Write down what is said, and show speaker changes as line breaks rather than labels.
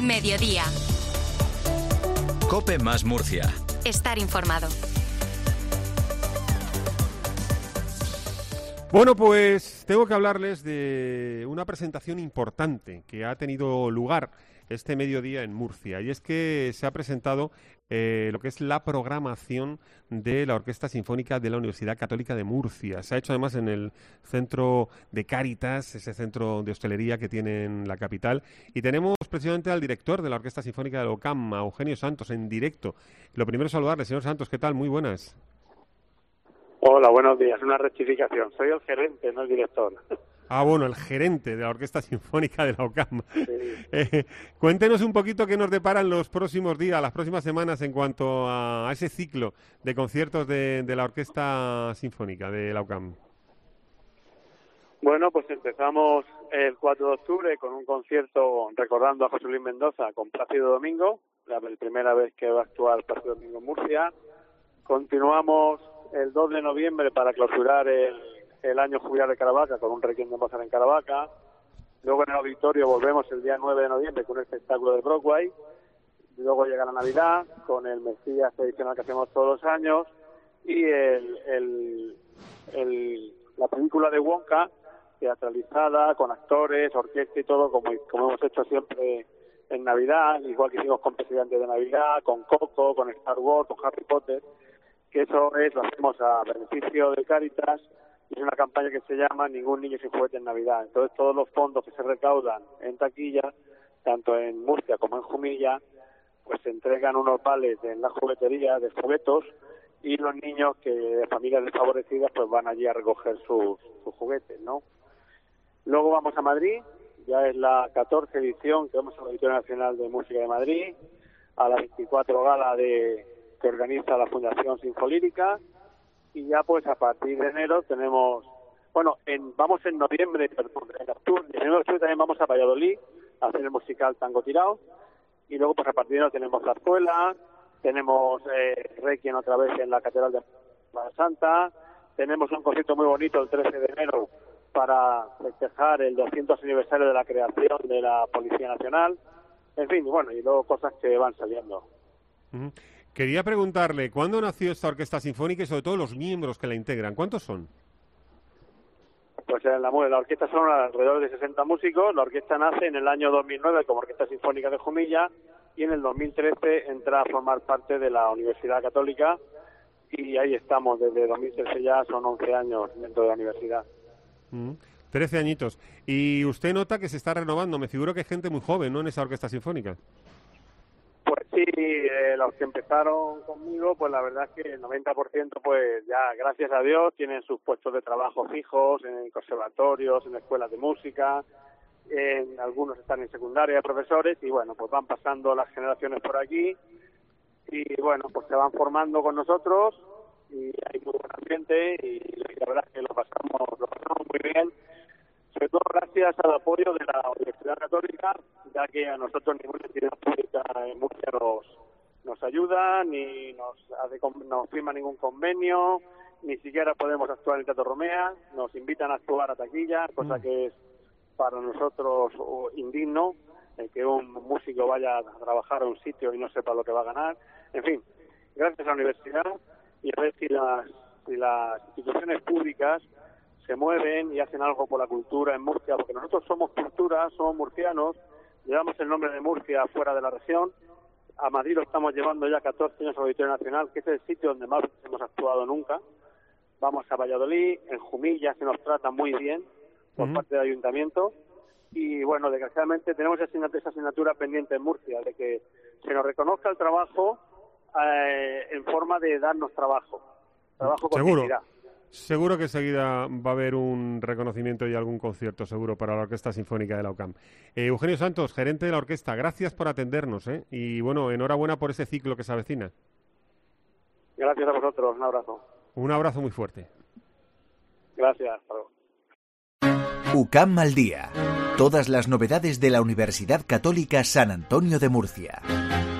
Mediodía.
COPE más Murcia.
Estar informado.
Bueno, pues tengo que hablarles de una presentación importante que ha tenido lugar este mediodía en Murcia. Y es que se ha presentado lo que es la programación de la Orquesta Sinfónica de la Universidad Católica de Murcia. Se ha hecho además en el centro de Cáritas, ese centro de hostelería que tiene en la capital. Y tenemos precisamente al director de la Orquesta Sinfónica de la UCAM, a Eugenio Santos, en directo. Lo primero es saludarle, señor Santos. ¿Qué tal? Muy buenas.
Hola, buenos días. Una rectificación. Soy el gerente, no el director.
Ah, bueno, el gerente de la Orquesta Sinfónica de la UCAM.
Sí.
Cuéntenos un poquito qué nos deparan los próximos días, las próximas semanas en cuanto a ese ciclo de conciertos de la Orquesta Sinfónica de la UCAM.
Bueno, pues empezamos el 4 de octubre con un concierto recordando a José Luis Mendoza con Plácido Domingo, la primera vez que va a actuar Plácido Domingo en Murcia. Continuamos el 2 de noviembre para clausurar el año jubilar de Caravaca con un requiem de Mozart en Caravaca. Luego en el auditorio volvemos el día 9 de noviembre con un espectáculo de Broadway. Luego llega la Navidad con el Mesías tradicional que hacemos todos los años y la película de Wonka teatralizada con actores, orquesta y todo como hemos hecho siempre en Navidad, igual que hicimos con Presidente de Navidad, con Coco, con Star Wars, con Harry Potter, que eso lo hacemos a beneficio de Cáritas. Es una campaña que se llama Ningún niño sin juguete en Navidad. Entonces todos los fondos que se recaudan en taquilla, tanto en Murcia como en Jumilla, pues se entregan unos vales en la juguetería de juguetos y los niños que de familias desfavorecidas pues van allí a recoger sus juguetes, ¿no? Luego vamos a Madrid, ya es la 14 edición que vamos a la Auditorio Nacional de Música de Madrid, a la 24 gala que organiza la Fundación Sinfolírica. Y ya pues a partir de enero tenemos, vamos en noviembre, en octubre también vamos a Valladolid a hacer el musical Tango Tirao, y luego pues a partir de enero tenemos la escuela, tenemos Requiem otra vez en la Catedral de la Santa, tenemos un concierto muy bonito el 13 de enero para festejar el 200 aniversario de la creación de la Policía Nacional, en fin, y luego cosas que van saliendo.
Uh-huh. Quería preguntarle, ¿cuándo nació esta Orquesta Sinfónica y sobre todo los miembros que la integran? ¿Cuántos son?
Pues la orquesta son alrededor de 60 músicos. La orquesta nace en el año 2009 como Orquesta Sinfónica de Jumilla y en el 2013 entra a formar parte de la Universidad Católica y ahí estamos, desde 2013 ya son 11 años dentro de la universidad.
13 añitos. Y usted nota que se está renovando, me figuro que hay gente muy joven, ¿no?, en esa Orquesta Sinfónica.
Pues sí, los que empezaron conmigo, pues la verdad es que el 90% pues ya, gracias a Dios, tienen sus puestos de trabajo fijos en conservatorios, en escuelas de música, algunos están en secundaria, profesores, y pues van pasando las generaciones por aquí, y pues se van formando con nosotros, y hay muy buen ambiente, y la verdad es que lo pasamos muy bien, sobre todo gracias al apoyo de la Universidad Católica, ya que a nosotros ninguna entidad pública en Murcia nos ayuda, ni nos firma ningún convenio, ni siquiera podemos actuar en el Teatro Romea, nos invitan a actuar a taquilla, cosa que es para nosotros indigno, que un músico vaya a trabajar a un sitio y no sepa lo que va a ganar. En fin, gracias a la universidad y a ver si las instituciones públicas se mueven y hacen algo por la cultura en Murcia, porque nosotros somos cultura, somos murcianos, llevamos el nombre de Murcia fuera de la región. A Madrid lo estamos llevando ya 14 años al Auditorio Nacional, que es el sitio donde más hemos actuado nunca. Vamos a Valladolid, en Jumilla se nos trata muy bien por parte del ayuntamiento. Y desgraciadamente tenemos esa asignatura pendiente en Murcia, de que se nos reconozca el trabajo en forma de darnos trabajo con dignidad.
Seguro que enseguida va a haber un reconocimiento y algún concierto seguro para la Orquesta Sinfónica de la UCAM. Eugenio Santos, gerente de la orquesta, gracias por atendernos, y enhorabuena por ese ciclo que se avecina.
Gracias a vosotros, un abrazo.
Un abrazo muy fuerte.
Gracias.
UCAM al día. Todas las novedades de la Universidad Católica San Antonio de Murcia.